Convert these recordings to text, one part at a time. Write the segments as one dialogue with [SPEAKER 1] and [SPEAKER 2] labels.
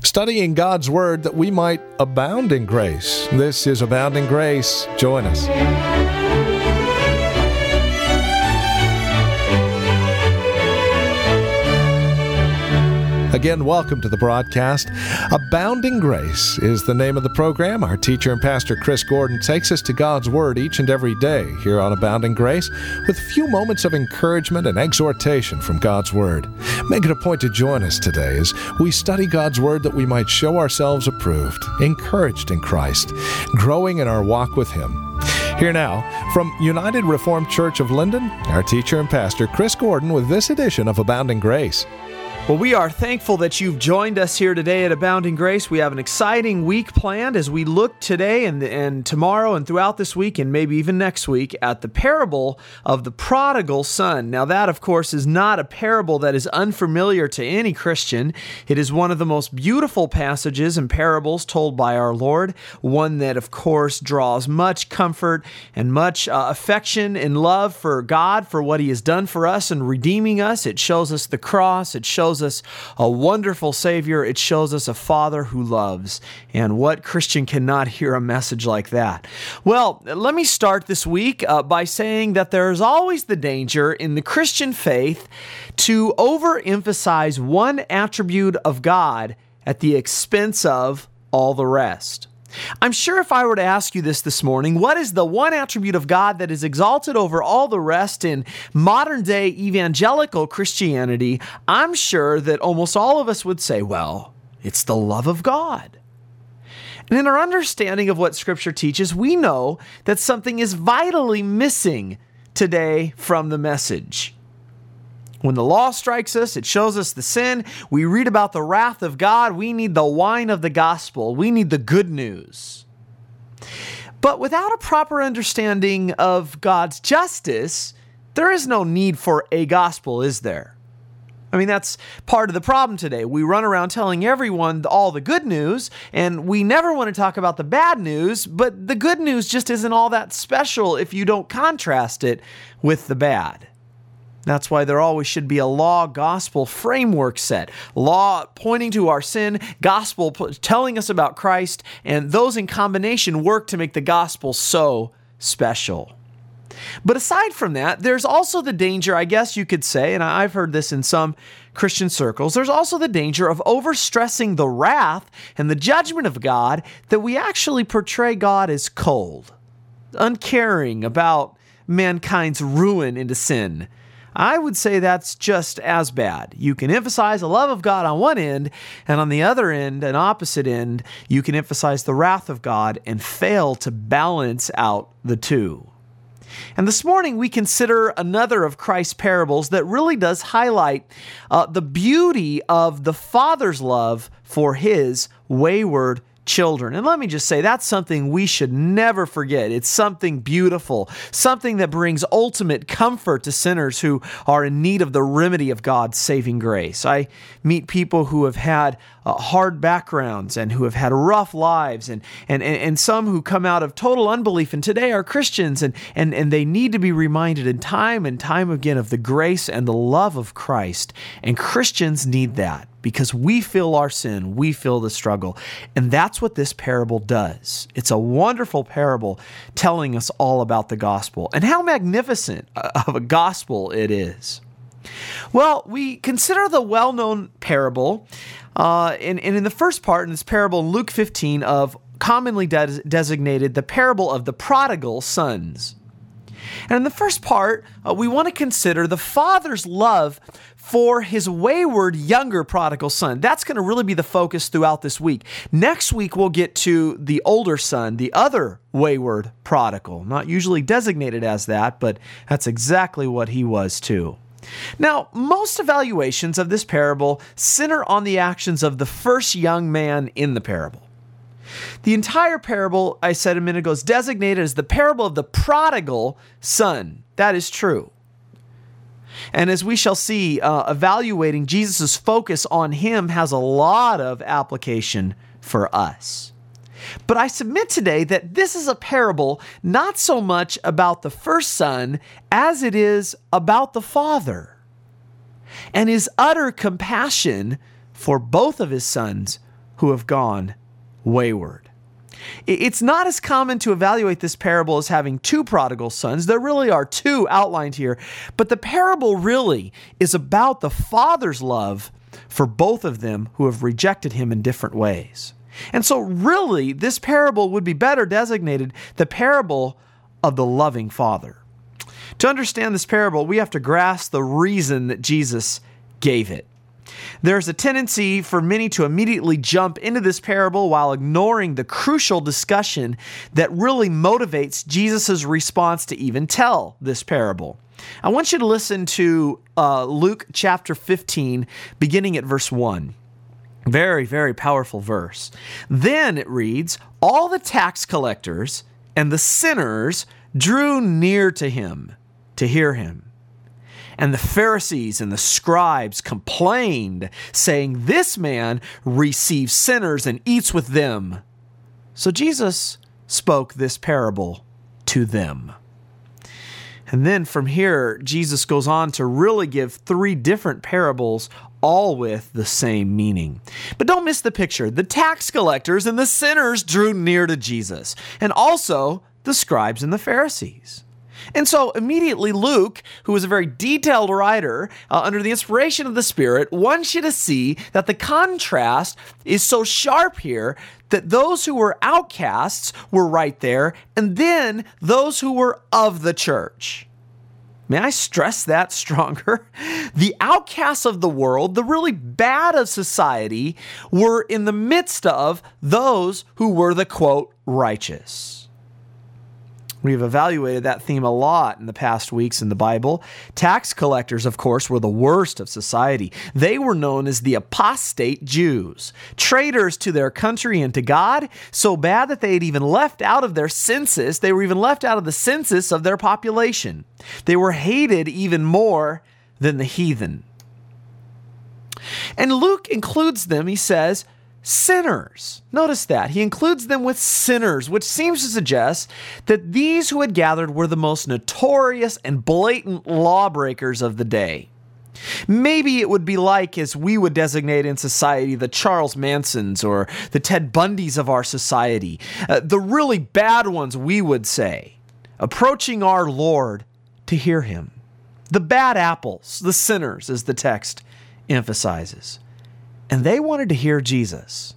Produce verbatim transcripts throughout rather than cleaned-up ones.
[SPEAKER 1] studying God's Word that we might abound in grace. This is Abounding Grace. Join us. Again, welcome to the broadcast. Abounding Grace is the name of the program. Our teacher and pastor, Chris Gordon, takes us to God's Word each and every day here on Abounding Grace with a few moments of encouragement and exhortation from God's Word. Make it a point to join us today as we study God's Word that we might show ourselves approved, encouraged in Christ, growing in our walk with Him. Here now, from United Reformed Church of Linden, our teacher and pastor, Chris Gordon, with this edition of Abounding Grace.
[SPEAKER 2] Well, we are thankful that you've joined us here today at Abounding Grace. We have an exciting week planned as we look today and, and tomorrow and throughout this week and maybe even next week at the parable of the prodigal son. Now that, of course, is not a parable that is unfamiliar to any Christian. It is one of the most beautiful passages and parables told by our Lord, one that, of course, draws much comfort and much uh, affection and love for God, for what He has done for us in redeeming us. It shows us the cross. It shows us a wonderful Savior. It shows us a Father who loves. And what Christian cannot hear a message like that? Well, let me start this week uh, by saying that there is always the danger in the Christian faith to overemphasize one attribute of God at the expense of all the rest. I'm sure if I were to ask you this this morning, what is the one attribute of God that is exalted over all the rest in modern-day evangelical Christianity, I'm sure that almost all of us would say, well, it's the love of God. And in our understanding of what Scripture teaches, we know that something is vitally missing today from the message. When the law strikes us, it shows us the sin. We read about the wrath of God. We need the wine of the gospel. We need the good news. But without a proper understanding of God's justice, there is no need for a gospel, is there? I mean, that's part of the problem today. We run around telling everyone all the good news, and we never want to talk about the bad news, but the good news just isn't all that special if you don't contrast it with the bad. That's why there always should be a law-gospel framework set. Law pointing to our sin, gospel telling us about Christ, and those in combination work to make the gospel so special. But aside from that, there's also the danger, I guess you could say, and I've heard this in some Christian circles, there's also the danger of overstressing the wrath and the judgment of God that we actually portray God as cold, uncaring about mankind's ruin into sin. I would say that's just as bad. You can emphasize the love of God on one end, and on the other end, an opposite end, you can emphasize the wrath of God and fail to balance out the two. And this morning we consider another of Christ's parables that really does highlight uh, the beauty of the Father's love for His wayward children. And let me just say, that's something we should never forget. It's something beautiful, something that brings ultimate comfort to sinners who are in need of the remedy of God's saving grace. I meet people who have had uh, hard backgrounds and who have had rough lives, and, and, and some who come out of total unbelief and today are Christians, and, and, and they need to be reminded in time and time again of the grace and the love of Christ. And Christians need that, because we feel our sin, we feel the struggle. And that's what this parable does. It's a wonderful parable telling us all about the gospel and how magnificent of a gospel it is. Well, we consider the well-known parable, uh, and, and in the first part in this parable in Luke fifteen, of commonly de- designated the parable of the prodigal sons. And in the first part, uh, we want to consider the father's love for his wayward younger prodigal son. That's going to really be the focus throughout this week. Next week, we'll get to the older son, the other wayward prodigal. Not usually designated as that, but that's exactly what he was too. Now, most evaluations of this parable center on the actions of the first young man in the parable. The entire parable, I said a minute ago, is designated as the parable of the prodigal son. That is true. And as we shall see, uh, evaluating Jesus' focus on him has a lot of application for us. But I submit today that this is a parable not so much about the first son as it is about the father and his utter compassion for both of his sons who have gone wayward. It's not as common to evaluate this parable as having two prodigal sons. There really are two outlined here, but the parable really is about the father's love for both of them who have rejected him in different ways. And so really, this parable would be better designated the parable of the loving father. To understand this parable, we have to grasp the reason that Jesus gave it. There's a tendency for many to immediately jump into this parable while ignoring the crucial discussion that really motivates Jesus' response to even tell this parable. I want you to listen to uh, Luke chapter fifteen, beginning at verse one. Very, very powerful verse. Then it reads, "All the tax collectors and the sinners drew near to him to hear him. And the Pharisees and the scribes complained, saying, 'This man receives sinners and eats with them.' So Jesus spoke this parable to them." And then from here, Jesus goes on to really give three different parables, all with the same meaning. But don't miss the picture. The tax collectors and the sinners drew near to Jesus, and also the scribes and the Pharisees. And so immediately Luke, who is a very detailed writer uh, under the inspiration of the Spirit, wants you to see that the contrast is so sharp here that those who were outcasts were right there, and then those who were of the church. May I stress that stronger? The outcasts of the world, the really bad of society, were in the midst of those who were the, quote, righteous. We've evaluated that theme a lot in the past weeks in the Bible. Tax collectors, of course, were the worst of society. They were known as the apostate Jews, traitors to their country and to God, so bad that they had even left out of their census. They were even left out of the census of their population. They were hated even more than the heathen. And Luke includes them, he says, sinners. Notice that. He includes them with sinners, which seems to suggest that these who had gathered were the most notorious and blatant lawbreakers of the day. Maybe it would be like, as we would designate in society, the Charles Mansons or the Ted Bundys of our society. Uh, the really bad ones, we would say, approaching our Lord to hear him. The bad apples, the sinners, as the text emphasizes. And they wanted to hear Jesus.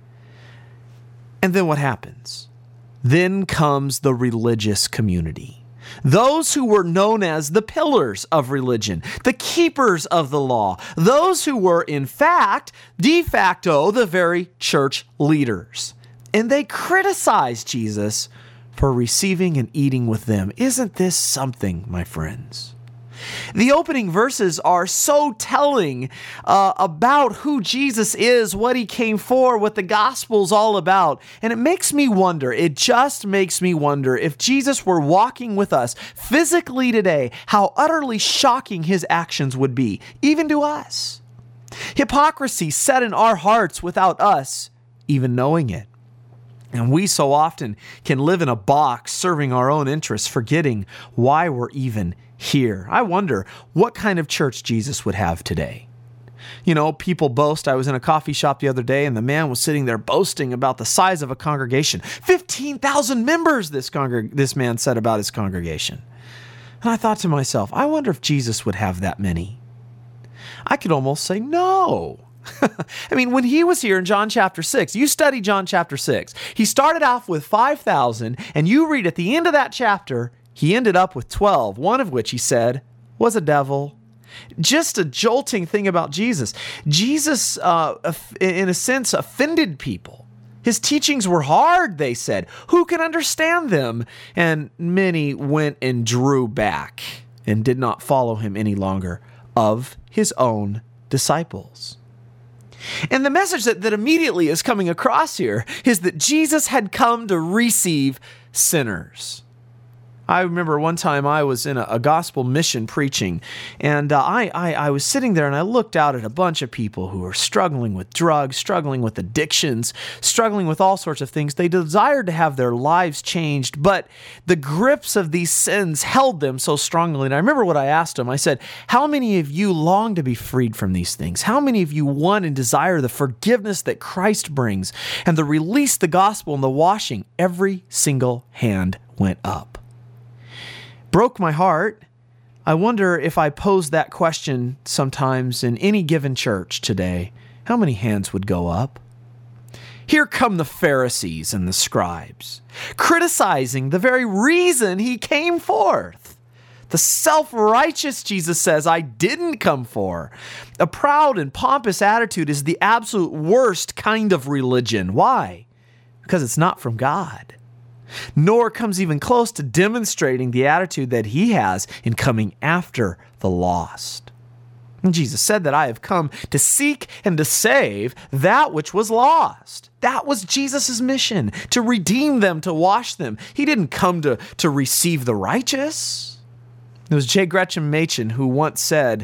[SPEAKER 2] And then what happens? Then comes the religious community. Those who were known as the pillars of religion, the keepers of the law, those who were, in fact, de facto, the very church leaders. And they criticized Jesus for receiving and eating with them. Isn't this something, my friends? The opening verses are so telling uh, about who Jesus is, what he came for, what the gospel's all about. And it makes me wonder, it just makes me wonder, if Jesus were walking with us physically today, how utterly shocking his actions would be, even to us. Hypocrisy set in our hearts without us even knowing it. And we so often can live in a box serving our own interests, forgetting why we're even here. I wonder what kind of church Jesus would have today. You know, people boast. I was in a coffee shop the other day and the man was sitting there boasting about the size of a congregation. fifteen thousand members, this, congreg- this man said about his congregation. And I thought to myself, I wonder if Jesus would have that many. I could almost say no. I mean, when he was here in John chapter six, you study John chapter six. He started off with five thousand, and you read at the end of that chapter, he ended up with twelve, one of which he said was a devil. Just a jolting thing about Jesus. Jesus, uh, in a sense, offended people. His teachings were hard, they said. Who can understand them? And many went and drew back and did not follow him any longer of his own disciples. And the message that, that immediately is coming across here is that Jesus had come to receive sinners. I remember one time I was in a, a gospel mission preaching, and uh, I, I, I was sitting there and I looked out at a bunch of people who were struggling with drugs, struggling with addictions, struggling with all sorts of things. They desired to have their lives changed, but the grips of these sins held them so strongly. And I remember what I asked them. I said, how many of you long to be freed from these things? How many of you want and desire the forgiveness that Christ brings and the release, the gospel, and the washing? Every single hand went up. Broke my heart. I wonder if I posed that question sometimes in any given church today, how many hands would go up? Here come the Pharisees and the scribes, criticizing the very reason he came forth. The self-righteous, Jesus says, I didn't come for. A proud and pompous attitude is the absolute worst kind of religion. Why? Because it's not from God. Nor comes even close to demonstrating the attitude that he has in coming after the lost. And Jesus said that I have come to seek and to save that which was lost. That was Jesus' mission, to redeem them, to wash them. He didn't come to, to receive the righteous. It was J. Gretchen Machen who once said,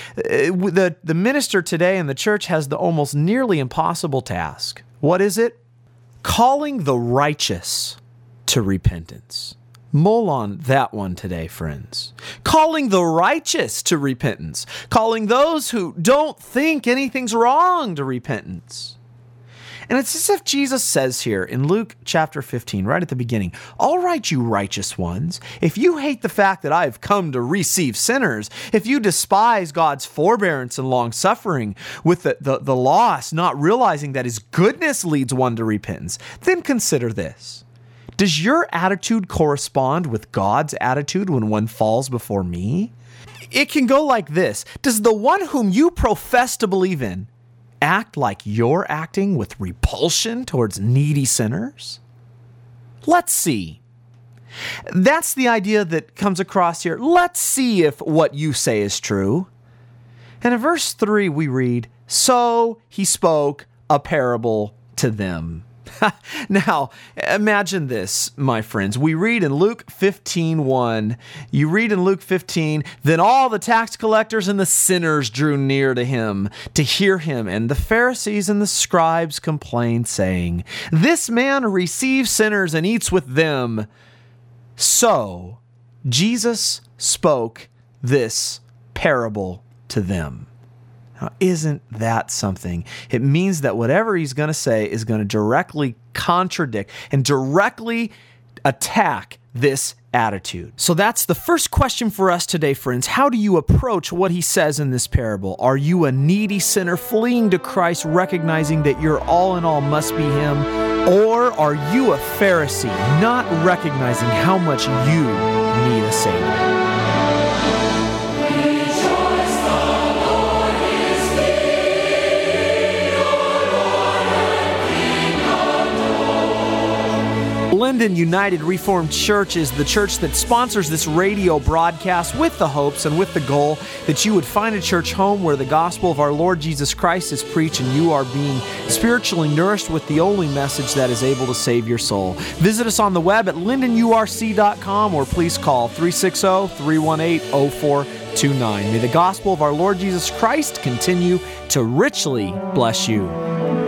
[SPEAKER 2] the, the minister today in the church has the almost nearly impossible task. What is it? Calling the righteous to repentance. Mull on that one today, friends. Calling the righteous to repentance. Calling those who don't think anything's wrong to repentance. And it's as if Jesus says here in Luke chapter fifteen, right at the beginning, all right, you righteous ones, if you hate the fact that I've come to receive sinners, if you despise God's forbearance and long-suffering with the, the, the lost, not realizing that his goodness leads one to repentance, then consider this. Does your attitude correspond with God's attitude when one falls before me? It can go like this. Does the one whom you profess to believe in act like you're acting with repulsion towards needy sinners? Let's see. That's the idea that comes across here. Let's see if what you say is true. And in verse three we read, so he spoke a parable to them. Now, imagine this, my friends. We read in Luke fifteen one, you read in Luke fifteen, then all the tax collectors and the sinners drew near to him to hear him, and the Pharisees and the scribes complained, saying, this man receives sinners and eats with them. So Jesus spoke this parable to them. Now, isn't that something? It means that whatever he's going to say is going to directly contradict and directly attack this attitude. So that's the first question for us today, friends. How do you approach what he says in this parable? Are you a needy sinner fleeing to Christ, recognizing that your all in all must be him? Or are you a Pharisee, not recognizing how much you need a Savior? Linden United Reformed Church is the church that sponsors this radio broadcast with the hopes and with the goal that you would find a church home where the gospel of our Lord Jesus Christ is preached and you are being spiritually nourished with the only message that is able to save your soul. Visit us on the web at linden u r c dot com or please call three six zero, three one eight, zero four two nine. May the gospel of our Lord Jesus Christ continue to richly bless you.